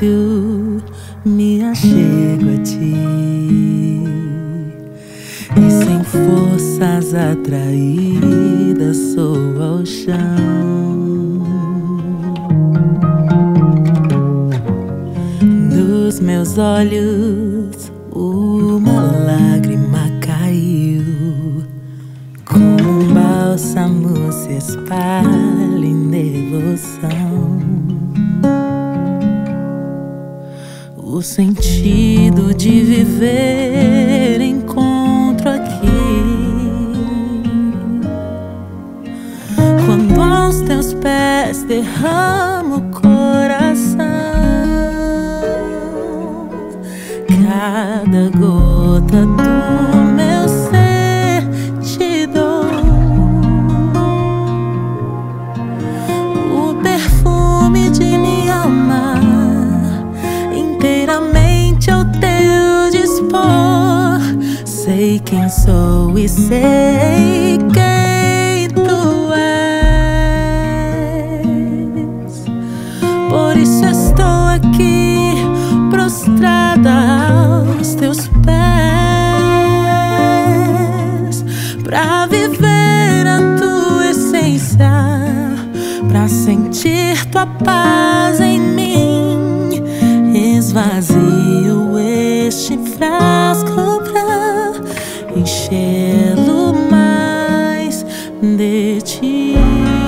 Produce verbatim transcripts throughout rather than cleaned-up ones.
fácil me achego a ti, e sem forças atraídas sou ao chão. Dos meus olhos uma lágrima caiu, como um bálsamo se espalha em devoção. O sentido de viver encontro aqui, quando aos teus pés derramo o coração. Cada gota do meu ser te dou, o perfume de minha alma inteiramente ao teu dispor. Sei quem sou e sei quem tu és, por isso estou aqui prostrada aos teus pés, pra viver a tua essência, pra sentir tua paz em mim. Esvazio este frasco pra enchê-lo mais de ti.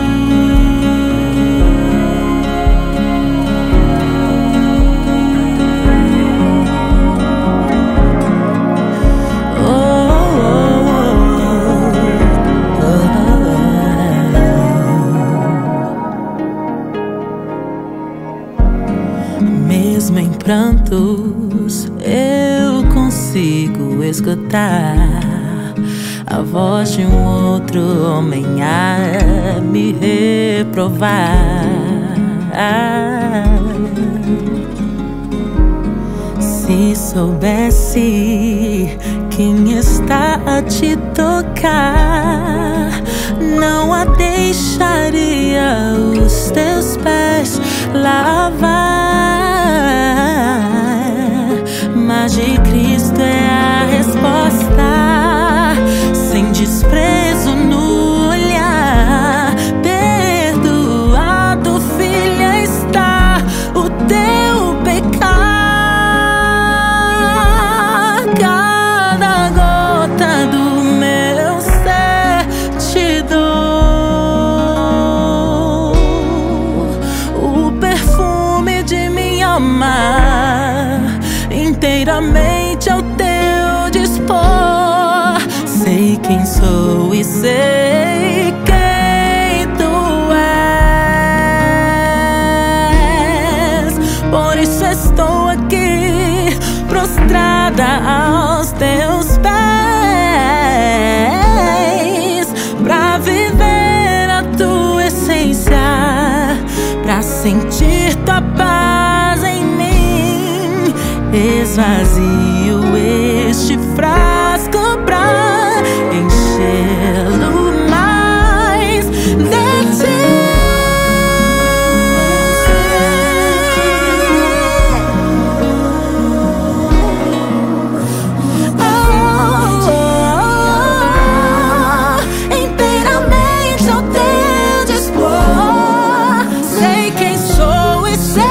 Mesmo em prantos eu consigo escutar a voz de um outro homem a me reprovar. Se soubesse quem está a te tocar, não a deixaria os teus pés lavar. Mas de Cristo é a resposta, sem desprezo no olhar. Perdoado, filha, está o teu pecar. Cada gota do meu ser te dou, o perfume de minha alma inteiramente ao teu dispor. Sei quem sou e sei quem tu és, por isso estou aqui prostrada aos teus pés, pra viver a tua essência, pra sentir tua paz em mim. Esvazio este frasco pra enchê-lo mais de ti. Oh, oh, oh, inteiramente ao teu dispor. Sei quem sou e sei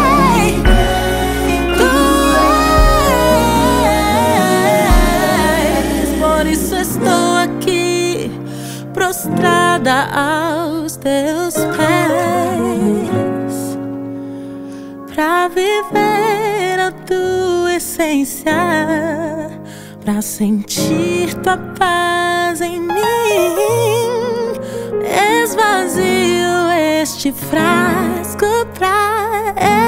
prostrada aos teus pés, pra viver a tua essência, pra sentir tua paz em mim. Esvazio este frasco pra